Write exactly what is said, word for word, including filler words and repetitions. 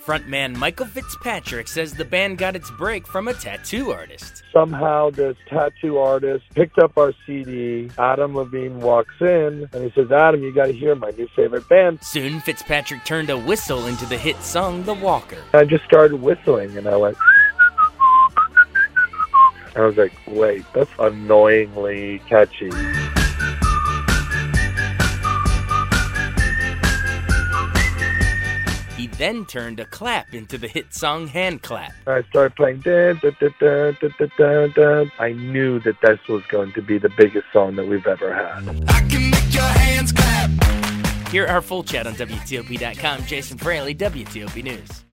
Frontman Michael Fitzpatrick says the band got its break from a tattoo artist. Somehow this tattoo artist picked up our C D. Adam Levine walks in and he says, Adam, you got to hear my new favorite band. Soon, Fitzpatrick turned a whistle into the hit song, The Walker. I just started whistling and I went... I was like, wait, that's annoyingly catchy. He then turned a clap into the hit song Hand Clap. I started playing dun, dun, dun, dun, dun, dun, dun. I knew that this was going to be the biggest song that we've ever had. I can make your hands clap. Hear our full chat on W T O P dot com. Jason Fraley, W T O P News.